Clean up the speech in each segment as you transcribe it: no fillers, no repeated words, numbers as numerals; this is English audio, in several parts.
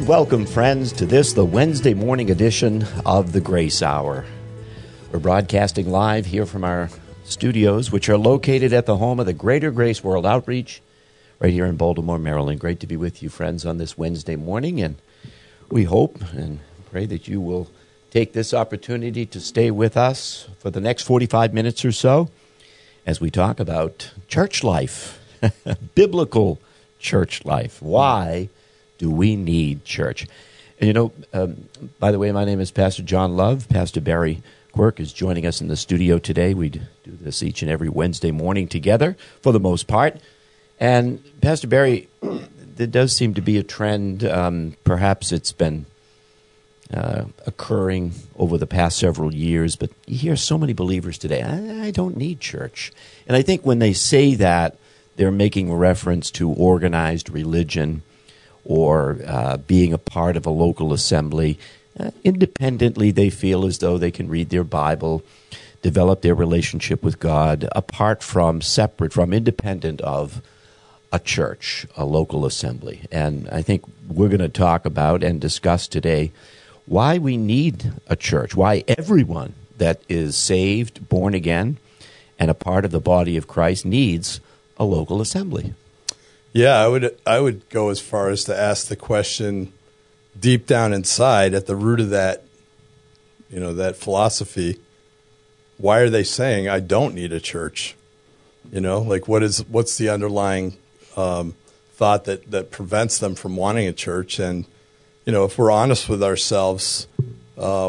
And welcome, friends, to the Wednesday morning edition of the Grace Hour. We're broadcasting live here from our studios, which are located at the home of the Greater Grace World Outreach, right here in Baltimore, Maryland. Great to be with you, friends, on this Wednesday morning, and we hope and pray that you will take this opportunity to stay with us for the next 45 minutes or so as we talk about church life, biblical church life. Why do we need church? And by the way, my name is Pastor John Love. Pastor Barry Quirk is joining us in the studio today. We do this each and every Wednesday morning together, for the most part. And Pastor Barry, there does seem to be a trend, perhaps it's been occurring over the past several years, but you hear so many believers today, I don't need church. And I think when they say that, they're making reference to organized religion or being a part of a local assembly. Independently, they feel as though they can read their Bible, develop their relationship with God, apart from, separate from, independent of a church, a local assembly. And I think we're going to talk about and discuss today why we need a church, why everyone that is saved, born again, and a part of the body of Christ needs a local assembly. Yeah, I would go as far as to ask the question deep down inside, at the root of that, that philosophy, why are they saying I don't need a church? What's the underlying thought that prevents them from wanting a church? And if we're honest with ourselves, I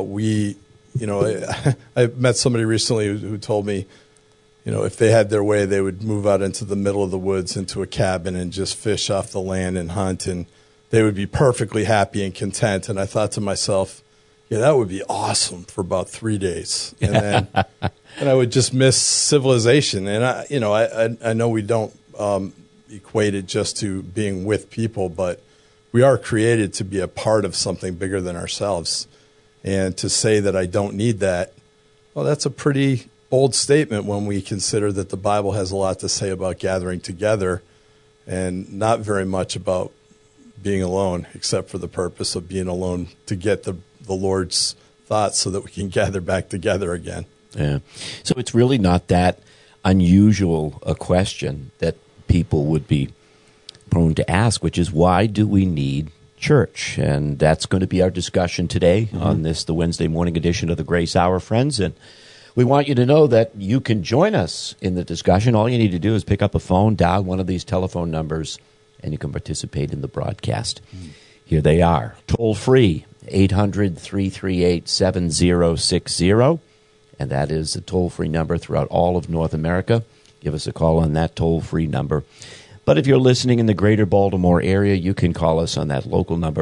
met somebody recently who told me, if they had their way, they would move out into the middle of the woods, into a cabin, and just fish off the land and hunt, and they would be perfectly happy and content. And I thought to myself, yeah, that would be awesome for about 3 days, and then and I would just miss civilization. And I know we don't equate it just to being with people, but we are created to be a part of something bigger than ourselves. And to say that I don't need that, well, that's a pretty bold statement when we consider that the Bible has a lot to say about gathering together and not very much about being alone, except for the purpose of being alone to get the Lord's thoughts so that we can gather back together again. Yeah. So it's really not that unusual a question that people would be prone to ask, which is, why do we need church? And that's going to be our discussion today on the Wednesday morning edition of the Grace Hour, friends. And we want you to know that you can join us in the discussion. All you need to do is pick up a phone, dial one of these telephone numbers, and you can participate in the broadcast. Here they are. Toll free, 800-338-7060. And that is a toll-free number throughout all of North America. Give us a call on that toll-free number. But if you're listening in the greater Baltimore area, you can call us on that local number,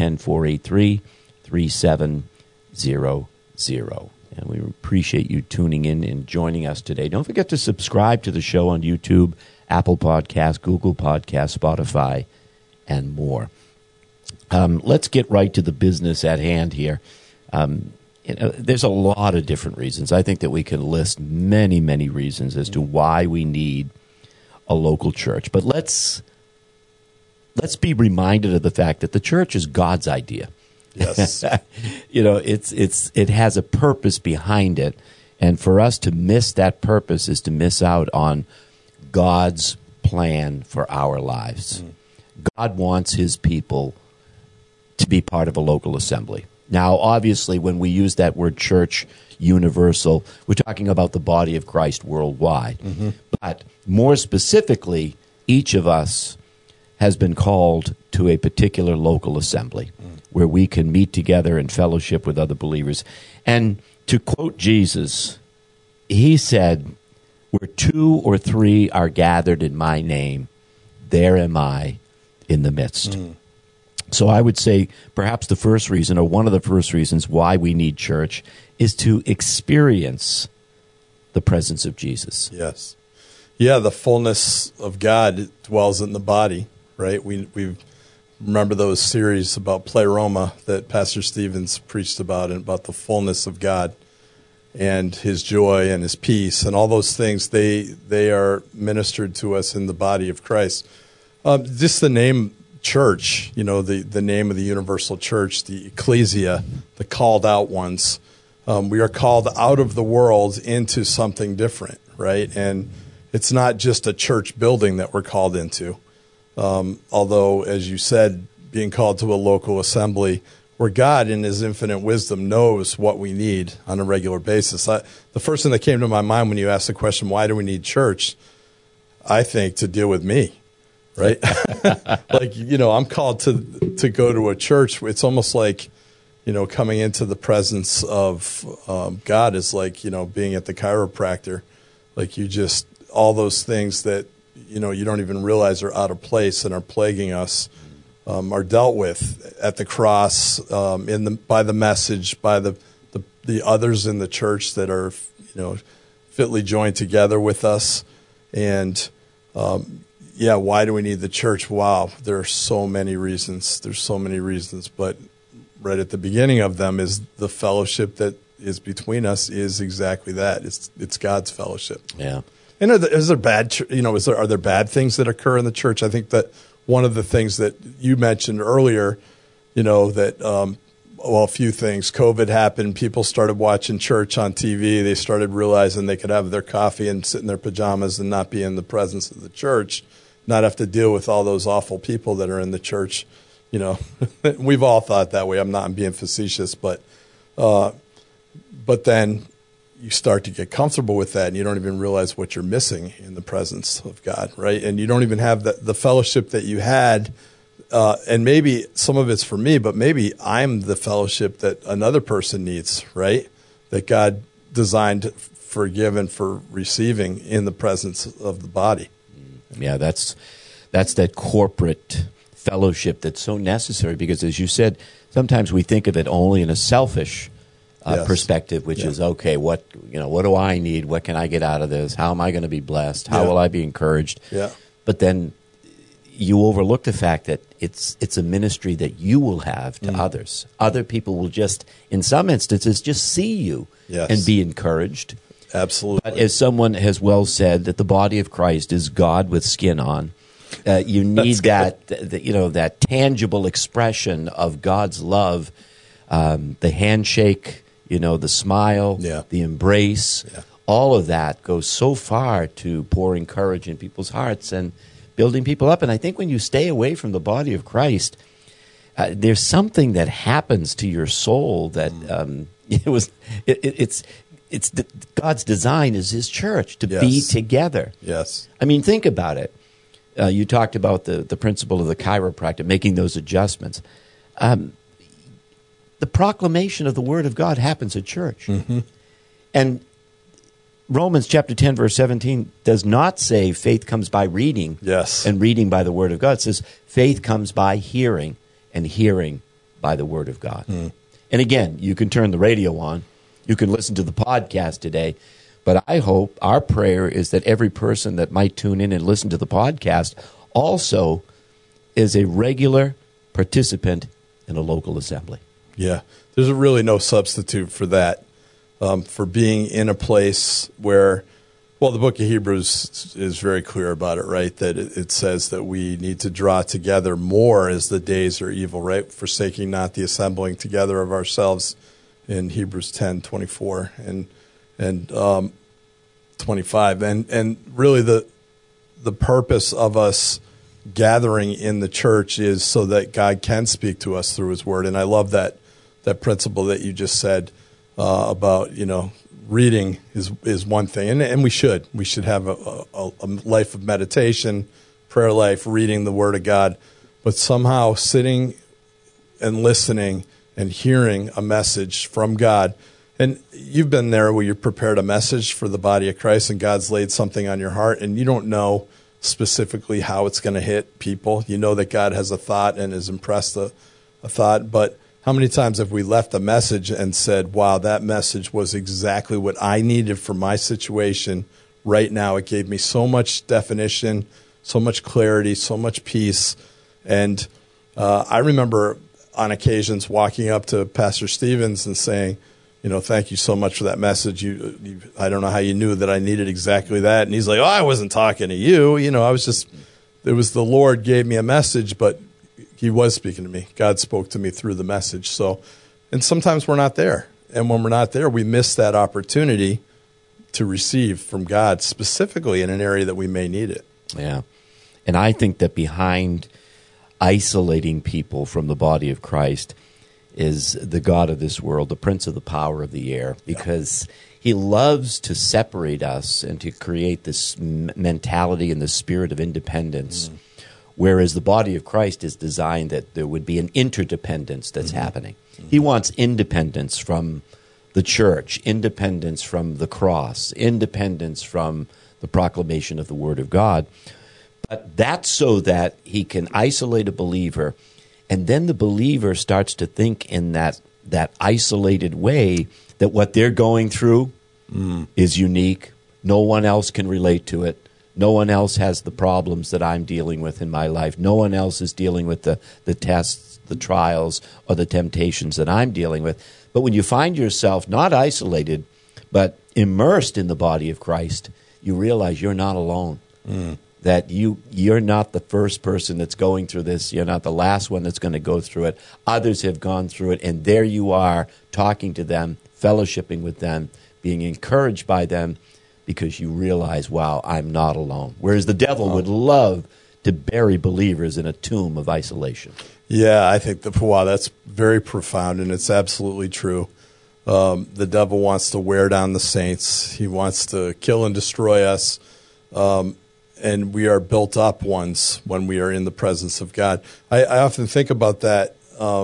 410-483-3700. And we appreciate you tuning in and joining us today. Don't forget to subscribe to the show on YouTube, Apple Podcasts, Google Podcasts, Spotify, and more. Let's get right to the business at hand here. There's a lot of different reasons. I think that we can list many, many reasons as to why we need a local church. But let's be reminded of the fact that the church is God's idea. Yes. It has a purpose behind it, and for us to miss that purpose is to miss out on God's plan for our lives. God wants his people to be part of a local assembly. Now, obviously, when we use that word church, universal, we're talking about the body of Christ worldwide. But more specifically, each of us has been called to a particular local assembly where we can meet together in fellowship with other believers. And to quote Jesus, he said, where 2 or 3 are gathered in my name, there am I in the midst. So I would say perhaps the first reason, or one of the first reasons why we need church, is to experience the presence of Jesus. Yes. Yeah, the fullness of God dwells in the body, right? We remember those series about Pleroma that Pastor Stevens preached about, and about the fullness of God and his joy and his peace and all those things. They are ministered to us in the body of Christ. Just the name church, the name of the universal church, the ecclesia, the called out ones. We are called out of the world into something different, right? And it's not just a church building that we're called into. Although, as you said, being called to a local assembly where God in his infinite wisdom knows what we need on a regular basis. The first thing that came to my mind when you asked the question, why do we need church? I think to deal with me, right? I'm called to go to a church. It's almost like, coming into the presence of God is like, being at the chiropractor. Like all those things that, you don't even realize are out of place and are plaguing us are dealt with at the cross by the message, by the others in the church that are, fitly joined together with us. And, why do we need the church? Wow, there are so many reasons. There's so many reasons. But right at the beginning of them is the fellowship that is between us is exactly that. It's God's fellowship. Yeah. And are there bad things that occur in the church? I think that one of the things that you mentioned earlier, that a few things. COVID happened. People started watching church on TV. They started realizing they could have their coffee and sit in their pajamas and not be in the presence of the church, not have to deal with all those awful people that are in the church. We've all thought that way. I'm being facetious, but then you start to get comfortable with that, and you don't even realize what you're missing in the presence of God, right? And you don't even have the fellowship that you had. And maybe some of it's for me, but maybe I'm the fellowship that another person needs, right? That God designed for giving, for receiving in the presence of the body. Yeah, that's that corporate fellowship that's so necessary because, as you said, sometimes we think of it only in a selfish perspective, which is, okay, what do I need? What can I get out of this? How am I going to be blessed? How will I be encouraged? Yeah. But then you overlook the fact that it's a ministry that you will have to others. Other people will just, in some instances, just see you and be encouraged. Absolutely. But as someone has well said, that the body of Christ is God with skin on. You need that tangible expression of God's love, the handshake, the smile, the embrace. Yeah. All of that goes so far to pour encouragement in people's hearts and building people up. And I think when you stay away from the body of Christ, there's something that happens to your soul that it's God's design is His church to be together. Yes. I mean, think about it. You talked about the principle of the chiropractor, making those adjustments. The proclamation of the Word of God happens at church. Mm-hmm. And Romans chapter 10, verse 17 does not say faith comes by reading and reading by the Word of God. It says faith comes by hearing and hearing by the Word of God. Mm. And again, you can turn the radio on. You can listen to the podcast today. But I hope, our prayer is that every person that might tune in and listen to the podcast also is a regular participant in a local assembly. Yeah, there's really no substitute for that, for being in a place where, the book of Hebrews is very clear about it, right? That it says that we need to draw together more as the days are evil, right? Forsaking not the assembling together of ourselves in Hebrews 10:24 and 25. And really the purpose of us gathering in the church is so that God can speak to us through His Word. And I love that principle that you just said about, reading is one thing. And we should have a life of meditation, prayer life, reading the Word of God. But somehow sitting and listening and hearing a message from God. And you've been there where you prepared a message for the body of Christ and God's laid something on your heart and you don't know specifically how it's going to hit people. You know that God has a thought and has impressed a thought, but how many times have we left a message and said, wow, that message was exactly what I needed for my situation right now. It gave me so much definition, so much clarity, so much peace. And I remember on occasions walking up to Pastor Stevens and saying, thank you so much for that message. I don't know how you knew that I needed exactly that. And he's like, I wasn't talking to you. It was the Lord gave me a message, but he was speaking to me. God spoke to me through the message. So, and sometimes we're not there. And when we're not there, we miss that opportunity to receive from God, specifically in an area that we may need it. Yeah. And I think that behind isolating people from the body of Christ is the God of this world, the prince of the power of the air, because he loves to separate us and to create this mentality and the spirit of independence, whereas the body of Christ is designed that there would be an interdependence that's happening. He wants independence from the church, independence from the cross, independence from the proclamation of the Word of God. But that's so that he can isolate a believer, and then the believer starts to think in that isolated way that what they're going through is unique. No one else can relate to it. No one else has the problems that I'm dealing with in my life. No one else is dealing with the tests, the trials, or the temptations that I'm dealing with. But when you find yourself not isolated, but immersed in the body of Christ, you realize you're not alone. That you're not the first person that's going through this. You're not the last one that's going to go through it. Others have gone through it, and there you are talking to them, fellowshipping with them, being encouraged by them, because you realize, wow, I'm not alone. Whereas the devil would love to bury believers in a tomb of isolation. Yeah, I think that's very profound, and it's absolutely true. The devil wants to wear down the saints. He wants to kill and destroy us. And we are built up ones when we are in the presence of God. I often think about that,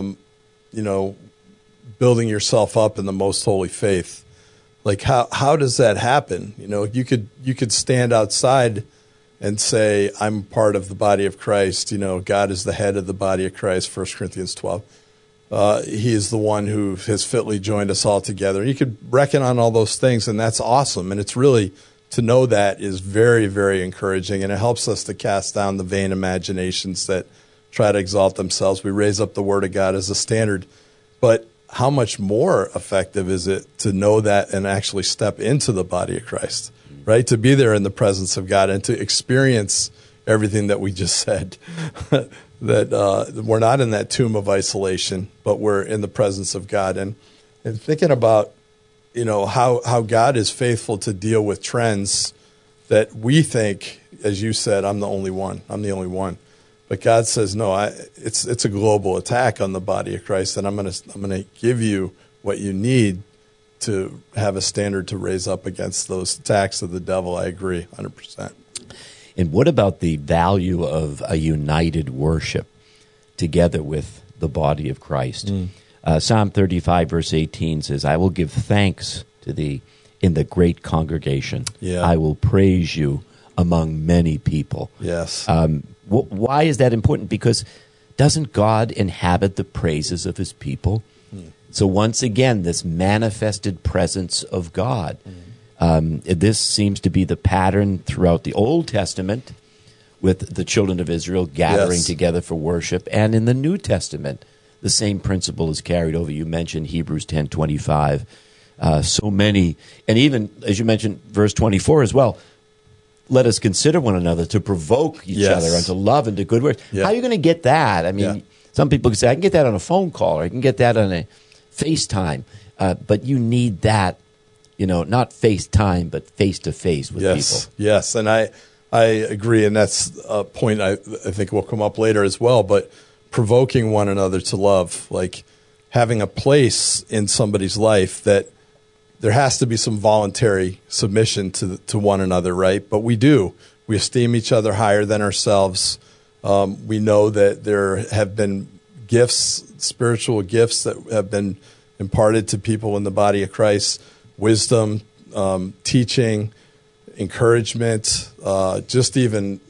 building yourself up in the most holy faith. Like how does that happen? You could stand outside and say, I'm part of the body of Christ. God is the head of the body of Christ, 1 Corinthians 12. He is the one who has fitly joined us all together. You could reckon on all those things, and that's awesome. And it's really, to know that is very, very encouraging, and it helps us to cast down the vain imaginations that try to exalt themselves. We raise up the Word of God as a standard. But how much more effective is it to know that and actually step into the body of Christ, right? To be there in the presence of God and to experience everything that we just said, that we're not in that tomb of isolation, but we're in the presence of God. And thinking about, how God is faithful to deal with trends that we think, as you said, I'm the only one. But God says, no, it's a global attack on the body of Christ, and I'm going to give you what you need to have a standard to raise up against those attacks of the devil. I agree 100%. And what about the value of a united worship together with the body of Christ? Psalm 35, verse 18 says, I will give thanks to thee in the great congregation. Yeah. I will praise you among many people. Yes. Why is that important? Because doesn't God inhabit the praises of his people? So once again, this manifested presence of God. This seems to be the pattern throughout the Old Testament with the children of Israel gathering together for worship. And in the New Testament, the same principle is carried over. You mentioned Hebrews 10:25. So many, and even, as you mentioned, verse 24 as well, let us consider one another to provoke each other unto love and to good works. How are you going to get that? I mean, some people can say, I can get that on a phone call, or I can get that on a FaceTime. But you need that, not FaceTime, but face-to-face with people. Yes, and I agree, and that's a point I think will come up later as well, but provoking one another to love, like having a place in somebody's life that there has to be some voluntary submission to one another, right? But we do. We esteem each other higher than ourselves. We know that there have been gifts, spiritual gifts that have been imparted to people in the body of Christ, wisdom, teaching, encouragement, just even,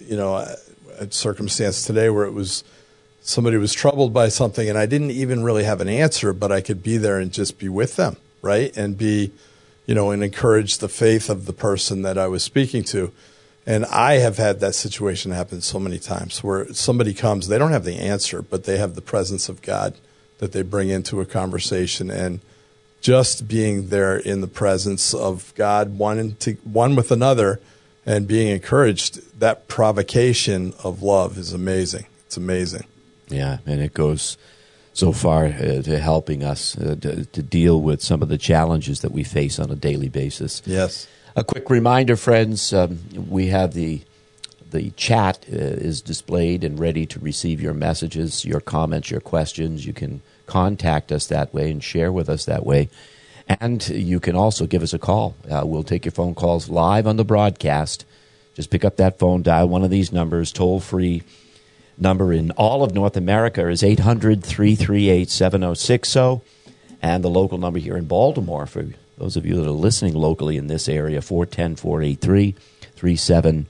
a circumstance today where somebody was troubled by something and I didn't even really have an answer, but I could be there and just be with them, right? And be, and encourage the faith of the person that I was speaking to. And I have had that situation happen so many times where somebody comes, they don't have the answer, but they have the presence of God that they bring into a conversation. And just being there in the presence of God, one with another, and being encouraged, that provocation of love is amazing. It's amazing. Yeah, and it goes so far to helping us to deal with some of the challenges that we face on a daily basis. Yes. A quick reminder, friends, we have the chat is displayed and ready to receive your messages, your comments, your questions. You can contact us that way and share with us that way. And you can also give us a call. We'll take your phone calls live on the broadcast. Just pick up that phone, dial one of these numbers, toll-free number in all of North America is 800-338-7060. And the local number here in Baltimore, for those of you that are listening locally in this area, 410-483-3700.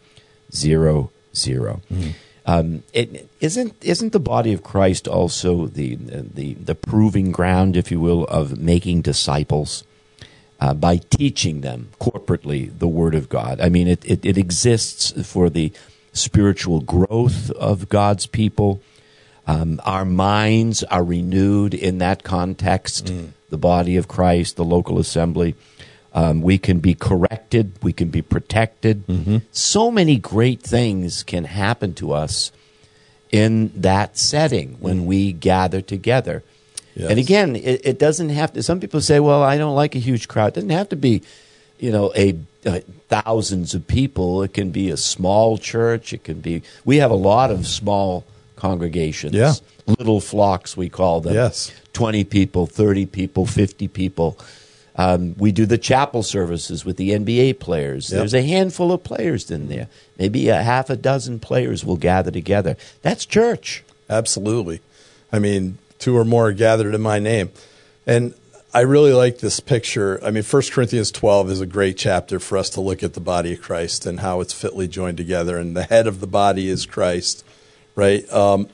Isn't the body of Christ also the proving ground, if you will, of making disciples by teaching them corporately the Word of God? I mean, it exists for the spiritual growth of God's people. Our minds are renewed in that context, the body of Christ, the local assembly. We can be corrected. We can be protected. So many great things can happen to us in that setting when we gather together. Yes. And again, it doesn't have to. Some people say, well, I don't like a huge crowd. It doesn't have to be, thousands of people. It can be a small church. It can be. We have a lot of small congregations. Yeah. Little flocks, we call them. Yes. 20 people, 30 people, 50 people. We do the chapel services with the NBA players. Yep. There's a handful of players in there. Maybe a half a dozen players will gather together. That's church. Absolutely. I mean, 2 or more are gathered in my name. And I really like this picture. I mean, 1 Corinthians 12 is a great chapter for us to look at the body of Christ and how it's fitly joined together. And the head of the body is Christ, right? Paul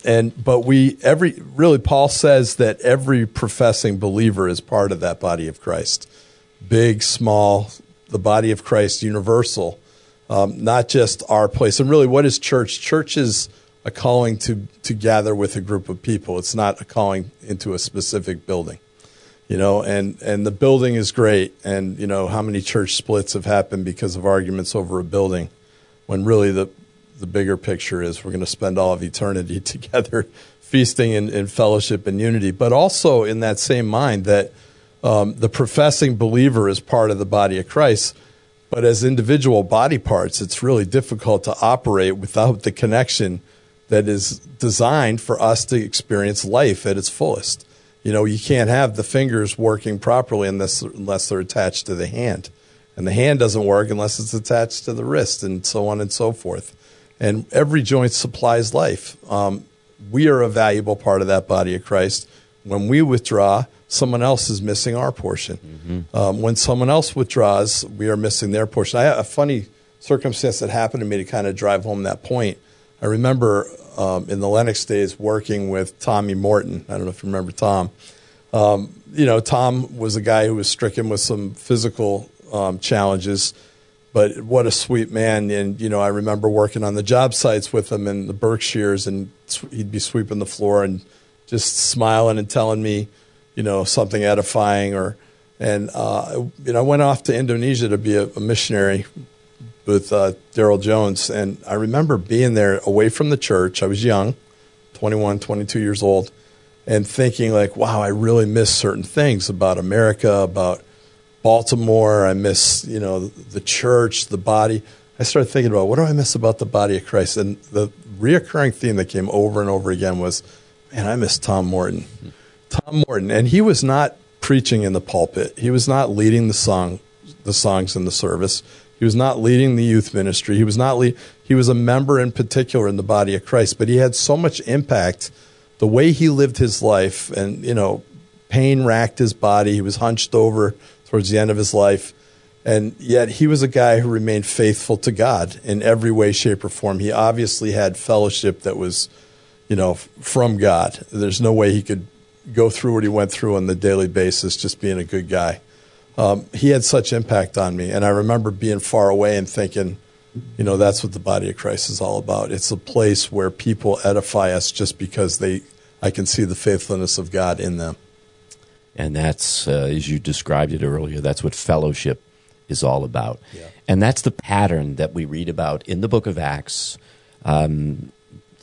says that every professing believer is part of that body of Christ. Big, small, the body of Christ, universal, not just our place. And really, what is church? Church is a calling to gather with a group of people. It's not a calling into a specific building, and the building is great. And, how many church splits have happened because of arguments over a building, when really the bigger picture is we're going to spend all of eternity together feasting in fellowship and unity. But also in that same mind that the professing believer is part of the body of Christ, but as individual body parts, it's really difficult to operate without the connection that is designed for us to experience life at its fullest. You can't have the fingers working properly unless they're attached to the hand. And the hand doesn't work unless it's attached to the wrist, and so on and so forth. And every joint supplies life. We are a valuable part of that body of Christ. When we withdraw, someone else is missing our portion. When someone else withdraws, we are missing their portion. I have a funny circumstance that happened to me to kind of drive home that point. I remember in the Lennox days working with Tommy Morton. I don't know if you remember Tom. Tom was a guy who was stricken with some physical challenges, but what a sweet man. And, I remember working on the job sites with him in the Berkshires, and he'd be sweeping the floor and just smiling and telling me, something edifying. I went off to Indonesia to be a missionary with Daryl Jones. And I remember being there away from the church. I was young, 21, 22 years old, and thinking like, wow, I really miss certain things about America, about Baltimore. I miss, the church, the body. I started thinking about, what do I miss about the body of Christ? And the reoccurring theme that came over and over again was, man, I miss Tom Morton. Tom Morton. And he was not preaching in the pulpit. He was not leading the songs in the service. He was not leading the youth ministry. He was a member in particular in the body of Christ, but he had so much impact. The way he lived his life, and pain racked his body. He was hunched over towards the end of his life, and yet he was a guy who remained faithful to God in every way, shape, or form. He obviously had fellowship that was, from God. There's no way he could go through what he went through on the daily basis just being a good guy. He had such impact on me, and I remember being far away and thinking, that's what the body of Christ is all about. It's a place where people edify us just because I can see the faithfulness of God in them. And that's, as you described it earlier, that's what fellowship is all about. Yeah. And that's the pattern that we read about in the book of Acts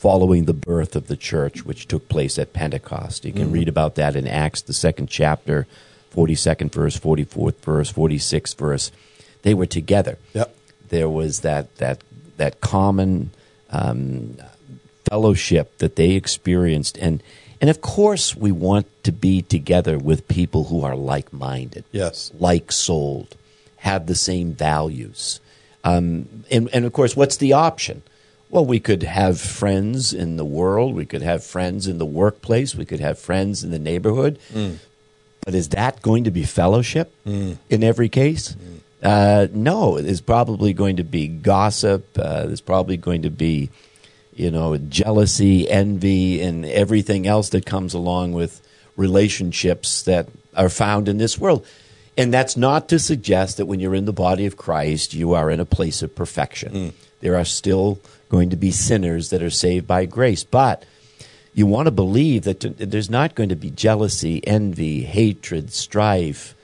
following the birth of the church, which took place at Pentecost. You can read about that in Acts, the 2nd chapter, 42nd verse, 44th verse, 46th verse. They were together. Yep. There was that common fellowship that they experienced. And of course, we want to be together with people who are like-minded, Yes. like-souled, have the same values. And of course, what's the option? Well, we could have friends in the world. We could have friends in the workplace. We could have friends in the neighborhood. But is that going to be fellowship in every case? No, there's probably going to be gossip. There's probably going to be, jealousy, envy, and everything else that comes along with relationships that are found in this world. And that's not to suggest that when you're in the body of Christ, you are in a place of perfection. There are still going to be sinners that are saved by grace. But you want to believe that there's not going to be jealousy, envy, hatred, strife,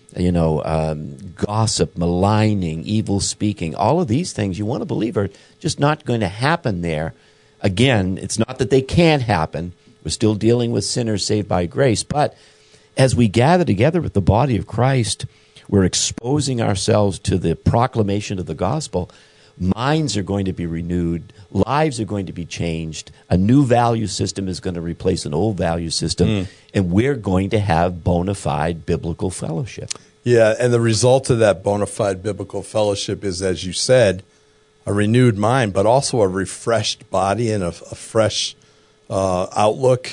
gossip, maligning, evil speaking. All of these things you want to believe are just not going to happen there. Again, it's not that they can't happen. We're still dealing with sinners saved by grace. But as we gather together with the body of Christ, we're exposing ourselves to the proclamation of the gospel. Minds are going to be renewed. Lives are going to be changed. A new value system is going to replace an old value system. And we're going to have bona fide biblical fellowship. Yeah, and the result of that bona fide biblical fellowship is, as you said, a renewed mind, but also a refreshed body and a fresh outlook,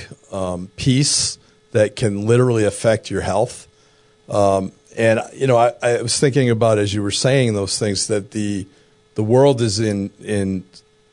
peace that can literally affect your health. And, I was thinking about, as you were saying those things, that the world is in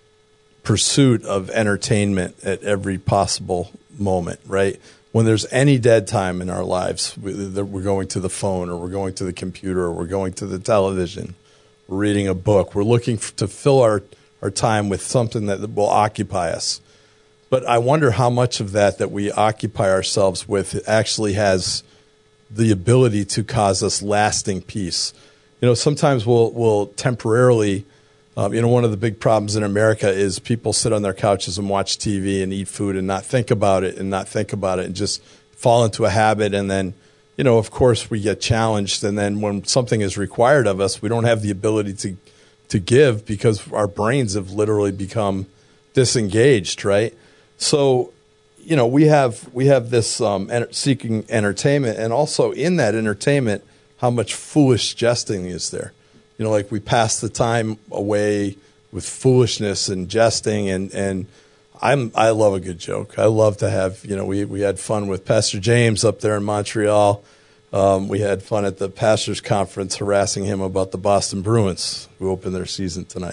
pursuit of entertainment at every possible moment, right? When there's any dead time in our lives, we're going to the phone, or we're going to the computer, or we're going to the television, we're reading a book, we're looking to fill our time with something that will occupy us. But I wonder how much of that we occupy ourselves with actually has the ability to cause us lasting peace. Sometimes we'll temporarily, one of the big problems in America is people sit on their couches and watch TV and eat food and not think about it and just fall into a habit. And then, of course, we get challenged. And then when something is required of us, we don't have the ability to give because our brains have literally become disengaged, right? So, we have this seeking entertainment, and also in that entertainment, how much foolish jesting is there? Like we pass the time away with foolishness and jesting, and I love a good joke. I love to have, we had fun with Pastor James up there in Montreal. We had fun at the pastors' conference harassing him about the Boston Bruins, who opened their season tonight.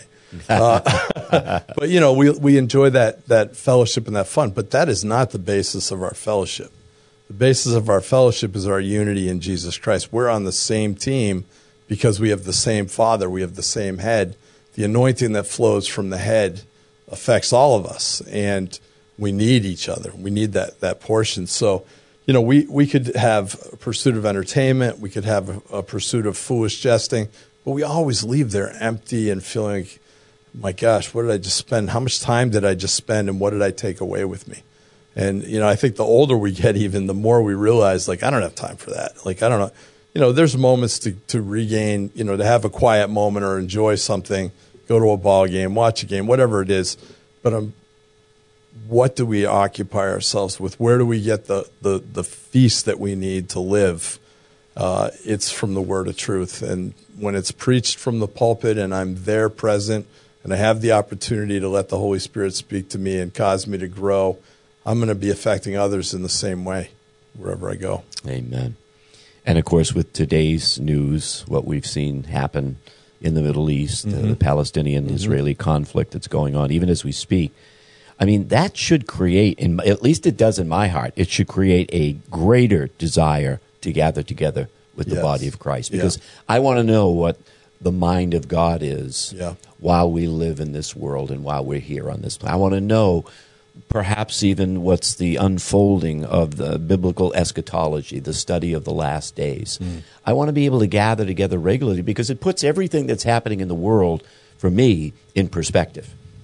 But we enjoy that fellowship and that fun, but that is not the basis of our fellowship. The basis of our fellowship is our unity in Jesus Christ. We're on the same team because we have the same Father, we have the same head. The anointing that flows from the head affects all of us, and we need each other. We need that portion. So, we could have a pursuit of entertainment, we could have a pursuit of foolish jesting, but we always leave there empty and feeling like, my gosh, what did I just spend? How much time did I just spend, and what did I take away with me? And, I think the older we get, even the more we realize, I don't have time for that. I don't know. There's moments to regain, to have a quiet moment or enjoy something, go to a ball game, watch a game, whatever it is. But what do we occupy ourselves with? Where do we get the feast that we need to live? It's from the word of truth. And when it's preached from the pulpit and I'm there present and I have the opportunity to let the Holy Spirit speak to me and cause me to grow, I'm going to be affecting others in the same way wherever I go. Amen. And, of course, with today's news, what we've seen happen in the Middle East, the Palestinian-Israeli conflict that's going on, even as we speak, I mean, that should create, at least it does in my heart, it should create a greater desire to gather together with the body of Christ. Because I want to know what the mind of God is while we live in this world and while we're here on this planet. I want to know perhaps even what's the unfolding of the biblical eschatology, the study of the last days. I want to be able to gather together regularly because it puts everything that's happening in the world, for me, in perspective.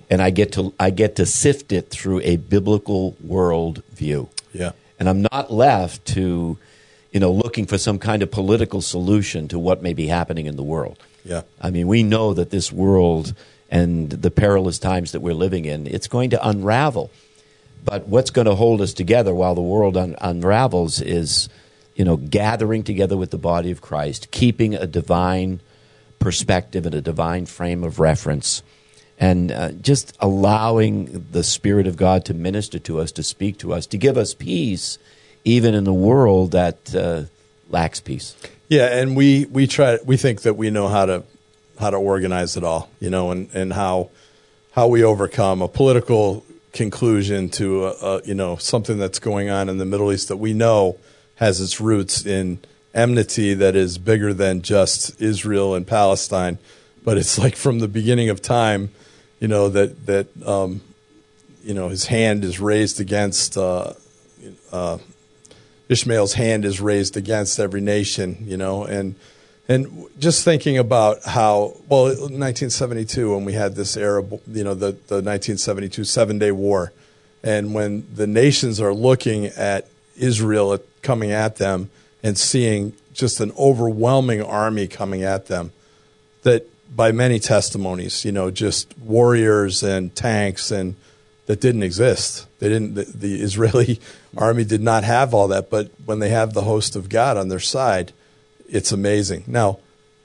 and I get to sift it through a biblical world view. Yeah. And I'm not left to, looking for some kind of political solution to what may be happening in the world. Yeah. I mean, we know that this world and the perilous times that we're living in, it's going to unravel. But what's going to hold us together while the world unravels is, gathering together with the body of Christ, keeping a divine perspective and a divine frame of reference, and just allowing the Spirit of God to minister to us, to speak to us, to give us peace, even in the world that lacks peace. Yeah, and we think that we know how to organize it all, and how we overcome a political conclusion to something that's going on in the Middle East that we know has its roots in enmity that is bigger than just Israel and Palestine, but it's like from the beginning of time, that his hand is raised against Ishmael's hand is raised against every nation, and just thinking about how, well, in 1972 when we had this Arab, the 1972 7-Day War, and when the nations are looking at Israel coming at them and seeing just an overwhelming army coming at them, that by many testimonies, just warriors and tanks and that didn't exist. The Israeli army did not have all that, but when they have the host of God on their side, it's amazing. Now,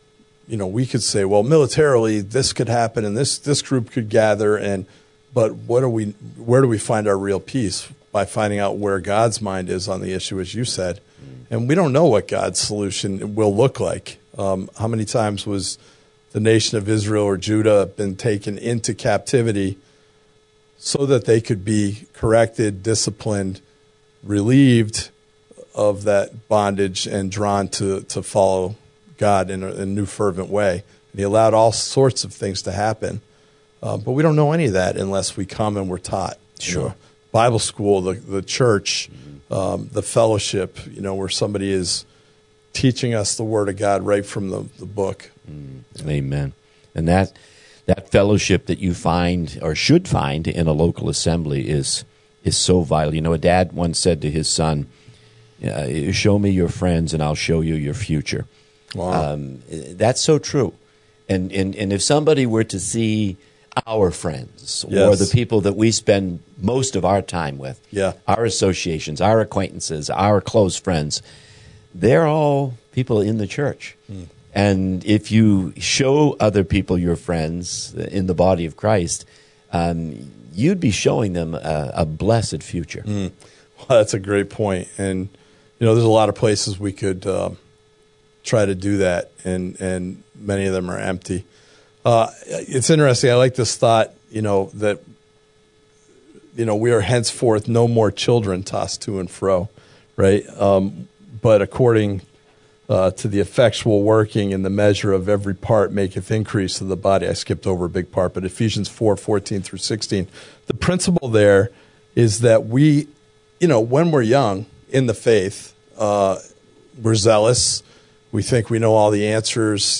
we could say, well, militarily, this could happen and this group could gather, but where do we find our real peace? By finding out where God's mind is on the issue, as you said. And we don't know what God's solution will look like. How many times was the nation of Israel or Judah been taken into captivity so that they could be corrected, disciplined, relieved of that bondage, and drawn to follow God in a new fervent way? And he allowed all sorts of things to happen. But we don't know any of that unless we come and we're taught. Sure. Bible school, the church, the fellowship, where somebody is teaching us the Word of God right from the book. Amen. And that fellowship that you find or should find in a local assembly is so vital. A dad once said to his son, "Show me your friends and I'll show you your future." Wow. That's so true. And if somebody were to see our friends, yes, or the people that we spend most of our time with, yeah, our associations, our acquaintances, our close friends, they're all people in the church. And if you show other people your friends in the body of Christ, you'd be showing them a blessed future. Well, that's a great point. And, there's a lot of places we could try to do that, and many of them are empty. It's interesting. I like this thought, that, we are henceforth no more children tossed to and fro, right? But according to the effectual working and the measure of every part maketh increase of the body. I skipped over a big part, but Ephesians 4:14 through 16. The principle there is that we, when we're young in the faith, we're zealous. We think we know all the answers.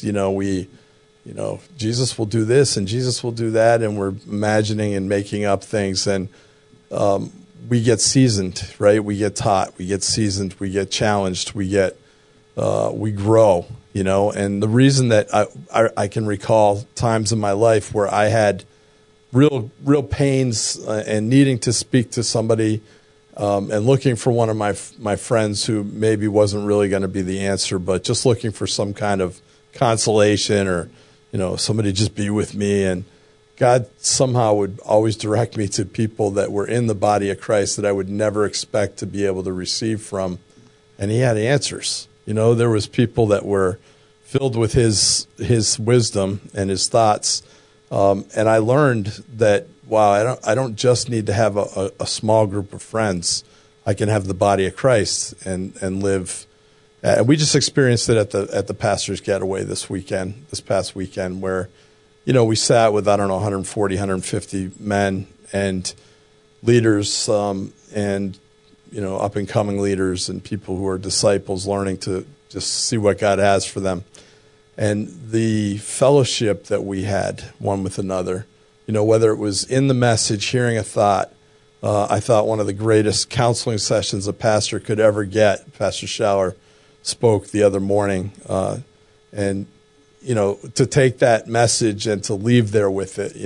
Jesus will do this and Jesus will do that, and we're imagining and making up things. And we get seasoned, right? We get taught. We get seasoned. We get challenged. We grow, And the reason that I can recall times in my life where I had real pains and needing to speak to somebody and looking for one of my friends who maybe wasn't really going to be the answer, but just looking for some kind of consolation or, somebody just be with me. And God somehow would always direct me to people that were in the body of Christ that I would never expect to be able to receive from. And he had answers. There was people that were filled with his wisdom and his thoughts. And I learned that, wow, I don't just need to have a small group of friends. I can have the body of Christ and live. We just experienced it at the pastor's getaway this past weekend, where, we sat with, 140, 150 men and leaders, and, up and coming leaders and people who are disciples learning to just see what God has for them. And the fellowship that we had one with another whether it was in the message, hearing a thought. I thought one of the greatest counseling sessions a pastor could ever get, Pastor Schaller spoke the other morning, and to take that message and to leave there with it,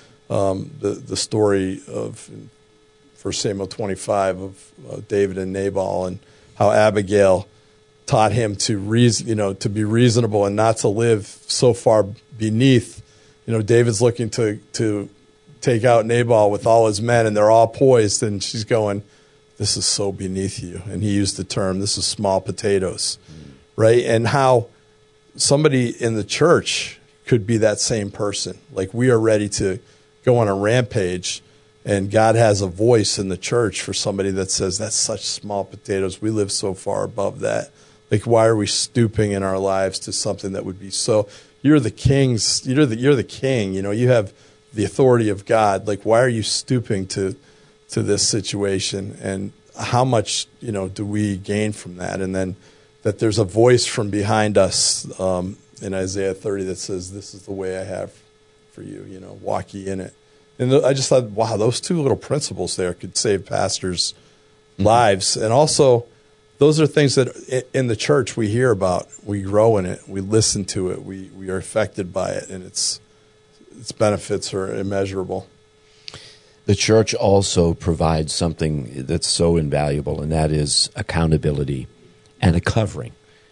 the story of 1 Samuel 25 of David and Nabal, and how Abigail taught him to to be reasonable and not to live so far beneath. David's looking to take out Nabal with all his men, and they're all poised, and she's going, "This is so beneath you." And he used the term, "This is small potatoes," right? And how somebody in the church could be that same person. Like, we are ready to go on a rampage, and God has a voice in the church for somebody that says, "That's such small potatoes. We live so far above that. Like, why are we stooping in our lives to something that would be so? You're the kings. You're the king. You have the authority of God. Like, why are you stooping to this situation? And how much do we gain from that? And then that there's a voice from behind us in Isaiah 30 that says, "This is the way I have for you. Walk ye in it." And I just thought, wow, those two little principles there could save pastors' lives. And also, those are things that in the church we hear about. We grow in it. We listen to it. We are affected by it. And its benefits are immeasurable. The church also provides something that's so invaluable, and that is accountability and a covering.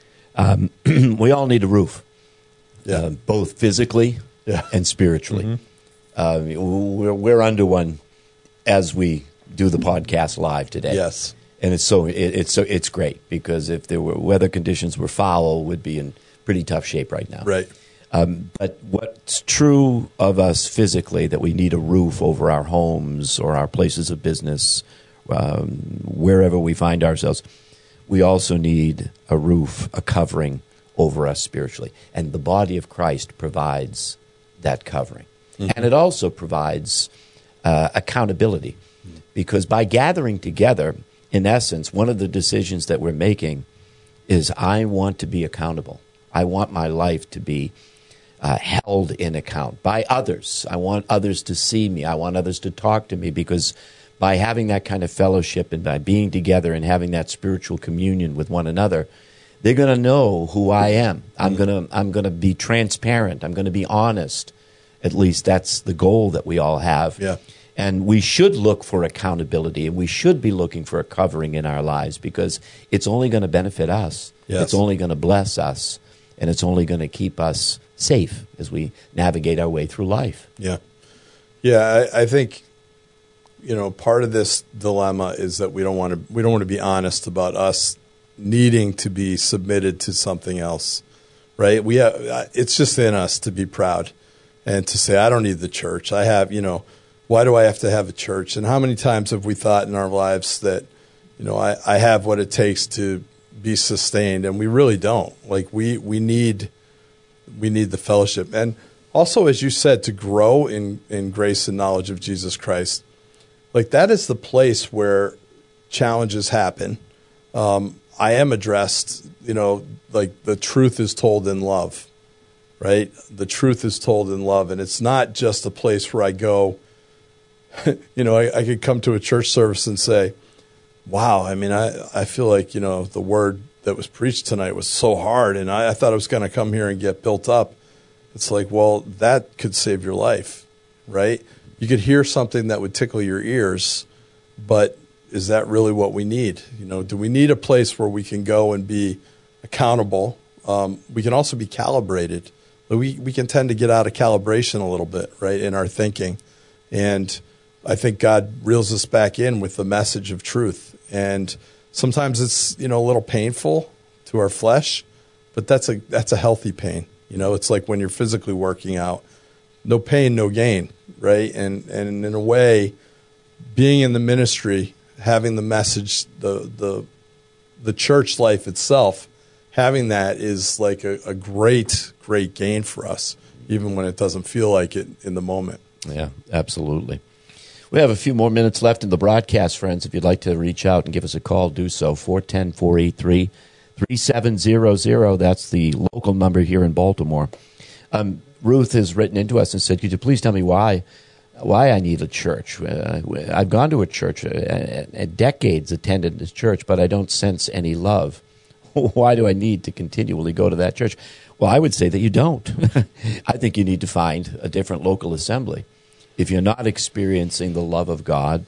We all need a roof, both physically and spiritually. We're under one as we do the podcast live today. Yes. And it's great, because if there were weather conditions were foul, we'd be in pretty tough shape right now. Right. But what's true of us physically, that we need a roof over our homes or our places of business, wherever we find ourselves, we also need a roof, a covering over us spiritually. And the body of Christ provides that covering. Mm-hmm. And it also provides accountability, because by gathering together, in essence, one of the decisions that we're making is, I want to be accountable. I want my life to be held in account by others. I want others to see me. I want others to talk to me, because by having that kind of fellowship and by being together and having that spiritual communion with one another, they're going to know who I am. I'm going to be transparent. I'm going to be honest. At least that's the goal that we all have. Yeah. And we should look for accountability, and we should be looking for a covering in our lives, because it's only going to benefit us. Yes. It's only going to bless us, and it's only going to keep us safe as we navigate our way through life. Yeah. Yeah, I think part of this dilemma is that we don't want to be honest about us needing to be submitted to something else, right? It's just in us to be proud and to say, I don't need the church. I have, why do I have to have a church? And how many times have we thought in our lives that, I have what it takes to be sustained, and we really don't. Like, we need the fellowship. And also, as you said, to grow in grace and knowledge of Jesus Christ. Like, that is the place where challenges happen. I am addressed, like, the truth is told in love, right? The truth is told in love. And it's not just a place where I go, I could come to a church service and say, wow, I feel like, the word that was preached tonight was so hard, and I thought I was going to come here and get built up. It's like, well, that could save your life, right? You could hear something that would tickle your ears, but is that really what we need? Do we need a place where we can go and be accountable? We can also be calibrated. We can tend to get out of calibration a little bit, right, in our thinking. And I think God reels us back in with the message of truth. And sometimes it's, a little painful to our flesh, but that's a healthy pain. It's like when you're physically working out, no pain, no gain, right? And in a way, being in the ministry, having the message, the church life itself, having that is like a great gain for us, even when it doesn't feel like it in the moment. Yeah, absolutely. We have a few more minutes left in the broadcast, friends. If you'd like to reach out and give us a call, do so. 410-483-3700. That's the local number here in Baltimore. Ruth has written into us and said, could you please tell me why why I need a church. I've gone to a church, decades attended this church, but I don't sense any love. Why do I need to continually go to that church? Well, I would say that you don't. I think you need to find a different local assembly. If you're not experiencing the love of God,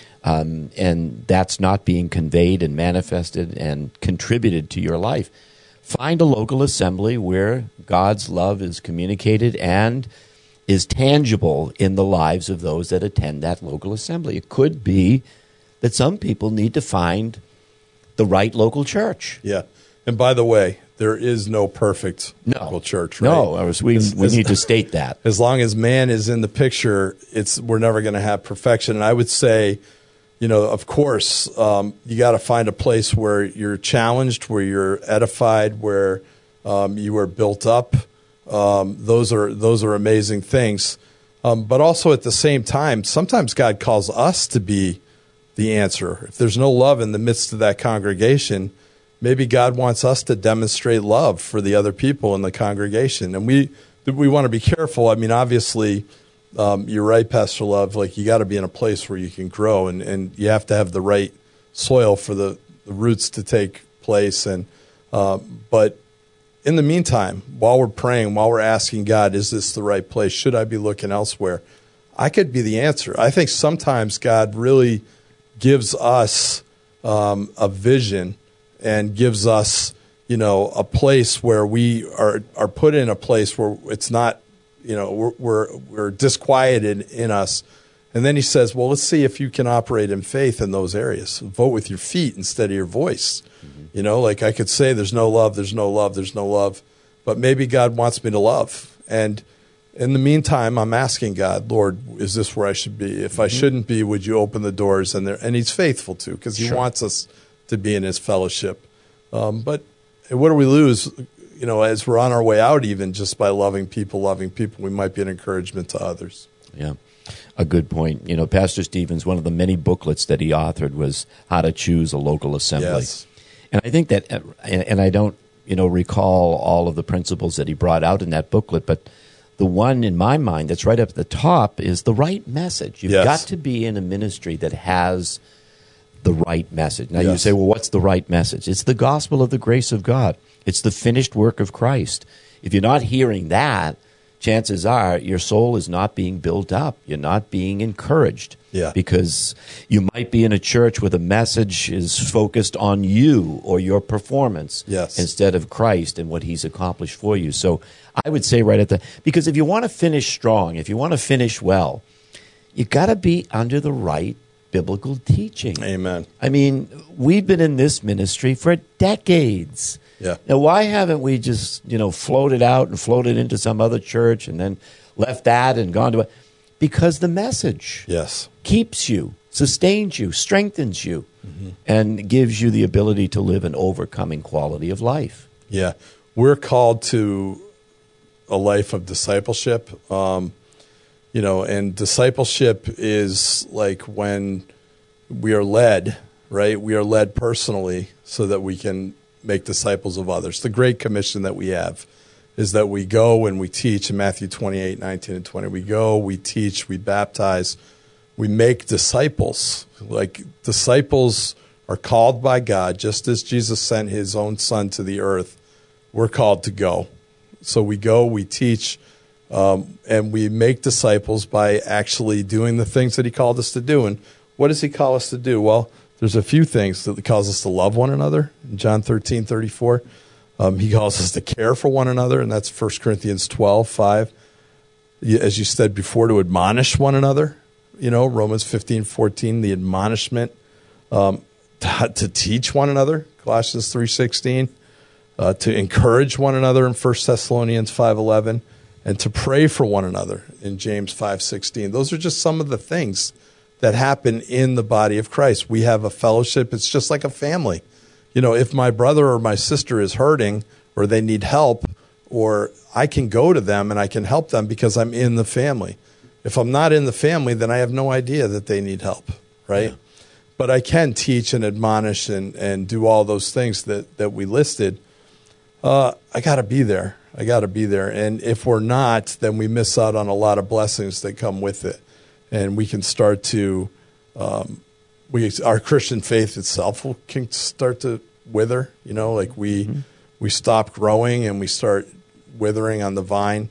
and that's not being conveyed and manifested and contributed to your life, find a local assembly where God's love is communicated and is tangible in the lives of those that attend that local assembly. It could be that some people need to find the right local church. Yeah. And by the way, there is no perfect local church, right? No, we need to state that. As long as man is in the picture, we're never going to have perfection. And I would say, of course, you got to find a place where you're challenged, where you're edified, where you are built up. Those are amazing things. But also at the same time, sometimes God calls us to be the answer. If there's no love in the midst of that congregation, maybe God wants us to demonstrate love for the other people in the congregation. And we want to be careful. I mean, obviously, you're right, Pastor Love. Like, you got to be in a place where you can grow, and you have to have the right soil for the roots to take place. And but in the meantime, while we're praying, while we're asking God, is this the right place? Should I be looking elsewhere? I could be the answer. I think sometimes God really gives us a vision and gives us, a place where we are put in a place where it's not, we're disquieted in us. And then he says, well, let's see if you can operate in faith in those areas. Vote with your feet instead of your voice. Mm-hmm. Like I could say there's no love, there's no love, there's no love. But maybe God wants me to love. And in the meantime, I'm asking God, Lord, is this where I should be? If I shouldn't be, would you open the doors? And he's faithful to, because he wants us to be in his fellowship. But what do we lose, as we're on our way out, even just by loving people, we might be an encouragement to others. Yeah, a good point. Pastor Stevens, one of the many booklets that he authored was How to Choose a Local Assembly. Yes. And I think that, and I don't, recall all of the principles that he brought out in that booklet, but the one in my mind that's right up at the top is the right message. You've got to be in a ministry that has the right message. Now you say, well, what's the right message? It's the gospel of the grace of God. It's the finished work of Christ. If you're not hearing that, chances are your soul is not being built up. You're not being encouraged. Yeah. Because you might be in a church where the message is focused on you or your performance instead of Christ and what he's accomplished for you. So I would say because if you want to finish strong, if you want to finish well, you got to be under the right biblical teaching. Amen. I mean, we've been in this ministry for decades. Yeah. Now, why haven't we just, floated out and floated into some other church and then left that and gone to it? Because the message keeps you, sustains you, strengthens you, and gives you the ability to live an overcoming quality of life. Yeah. We're called to a life of discipleship. And discipleship is like when we are led, right? We are led personally so that we can make disciples of others. The Great Commission that we have is that we go and we teach in Matthew 28, 19 and 20. We go, we teach, we baptize, we make disciples. Like, disciples are called by God, just as Jesus sent his own son to the earth. We're called to go. So we go, we teach, and we make disciples by actually doing the things that he called us to do. And what does he call us to do? Well, there's a few things that he calls us to love one another. In John 13:34, he calls us to care for one another, and that's 1 Corinthians 12:5. As you said before, to admonish one another. Romans 15:14, the admonishment. To teach one another, Colossians 3:16. To encourage one another in 1 Thessalonians 5:11. And to pray for one another in James 5:16. Those are just some of the things that happen in the body of Christ. We have a fellowship. It's just like a family. If my brother or my sister is hurting or they need help, or I can go to them and I can help them because I'm in the family. If I'm not in the family, then I have no idea that they need help, right? Yeah. But I can teach and admonish and do all those things that we listed. I got to be there. And if we're not, then we miss out on a lot of blessings that come with it. and we can start to our Christian faith itself can start to wither. Like we stop growing and we start withering on the vine.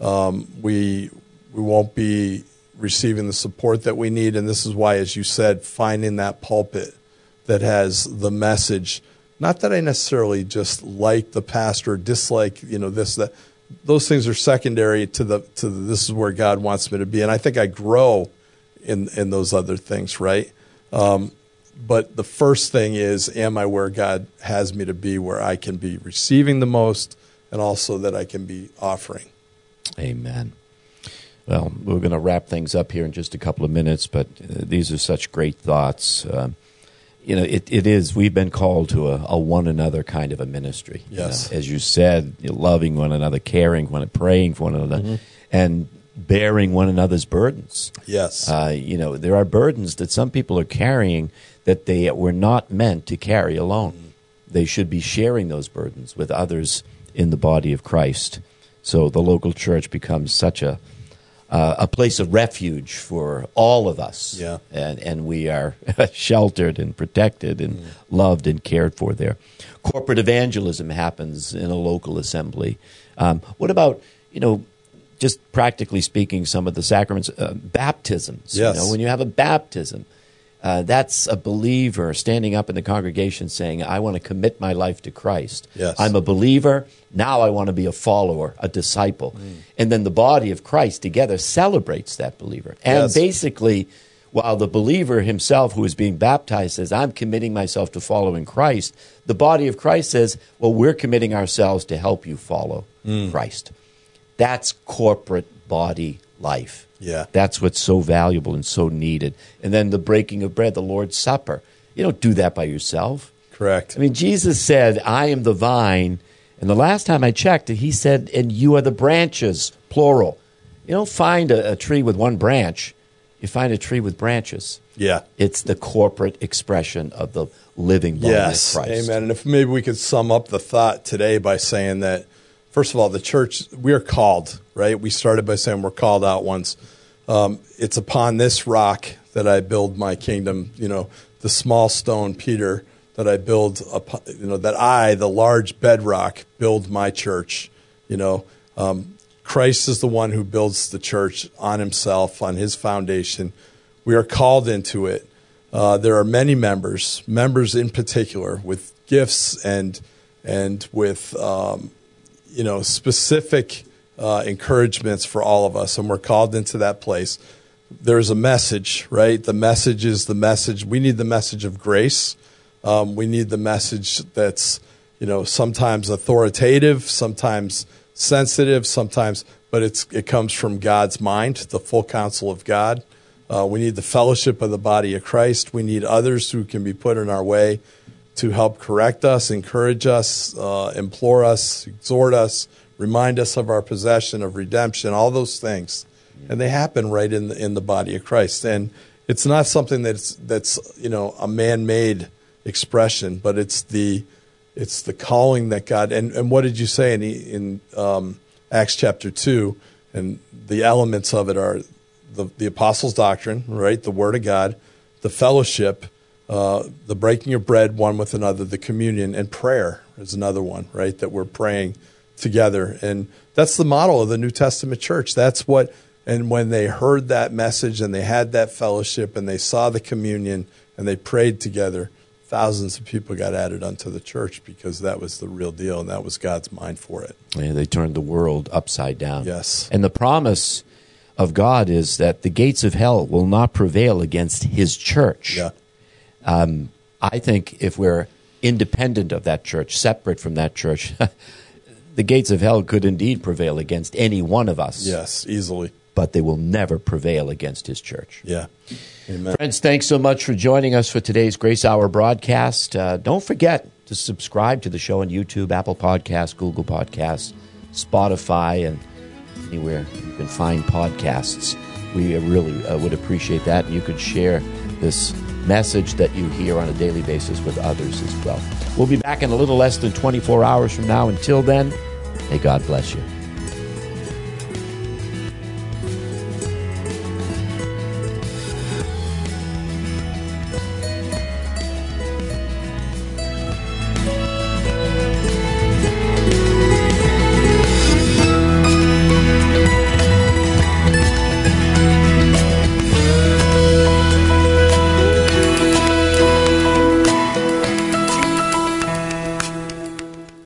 We won't be receiving the support that we need, and this is why, as you said, finding that pulpit that has the message. Not that I necessarily just like the pastor, dislike this, that. Those things are secondary to the this is where God wants me to be, and I think I grow in those other things, right? But the first thing is, am I where God has me to be, where I can be receiving the most, and also that I can be offering? Amen. Well, we're going to wrap things up here in just a couple of minutes, but these are such great thoughts. It is. We've been called to a one another kind of a ministry. Yes, as you said, loving one another, caring, praying for one another, and bearing one another's burdens. Yes, there are burdens that some people are carrying that they were not meant to carry alone. They should be sharing those burdens with others in the body of Christ. So the local church becomes such a place of refuge for all of us. Yeah. And we are sheltered and protected and loved and cared for there. Corporate evangelism happens in a local assembly. What about, just practically speaking, some of the sacraments, baptisms? Yes. When you have a baptism, that's a believer standing up in the congregation saying, I want to commit my life to Christ. Yes. I'm a believer. Now I want to be a follower, a disciple. And then the body of Christ together celebrates that believer. And basically, while the believer himself who is being baptized says, I'm committing myself to following Christ, the body of Christ says, well, we're committing ourselves to help you follow Christ. That's corporate body life. Yeah. That's what's so valuable and so needed. And then the breaking of bread, the Lord's Supper. You don't do that by yourself. Correct. I mean, Jesus said, I am the vine. And the last time I checked, he said, and you are the branches, plural. You don't find a tree with one branch. You find a tree with branches. Yeah. It's the corporate expression of the living body of Christ. Amen. And if maybe we could sum up the thought today by saying that, first of all, the church, we are called, right? We started by saying we're called out once. It's upon this rock that I build my kingdom, the small stone, Peter, that I build, that I, the large bedrock, build my church. Christ is the one who builds the church on himself, on his foundation. We are called into it. There are many members in particular, with gifts and with specific encouragements for all of us, and we're called into that place. There's a message, right? The message is the message. We need the message of grace. We need the message that's, sometimes authoritative, sometimes sensitive, but it comes from God's mind, the full counsel of God. We need the fellowship of the body of Christ. We need others who can be put in our way to help correct us, encourage us, implore us, exhort us, remind us of our possession, of redemption, all those things. And they happen right in the body of Christ. And it's not something that's a man-made expression, but it's the calling that God, and what did you say in Acts chapter 2? And the elements of it are the apostles' doctrine, right? The word of God, the fellowship, the breaking of bread one with another, the communion, and prayer is another one, right? That we're praying together. And that's the model of the New Testament church. That's what, and when they heard that message and they had that fellowship and they saw the communion and they prayed together, thousands of people got added unto the church because that was the real deal and that was God's mind for it. Yeah, they turned the world upside down. Yes. And the promise of God is that the gates of hell will not prevail against his church. Yeah. I think if we're independent of that church, separate from that church, the gates of hell could indeed prevail against any one of us. Yes, easily. But they will never prevail against his church. Yeah. Amen. Friends, thanks so much for joining us for today's Grace Hour broadcast. Don't forget to subscribe to the show on YouTube, Apple Podcasts, Google Podcasts, Spotify, and anywhere you can find podcasts. We really would appreciate that, and you could share this message that you hear on a daily basis with others as well. We'll be back in a little less than 24 hours from now. Until then, may God bless you.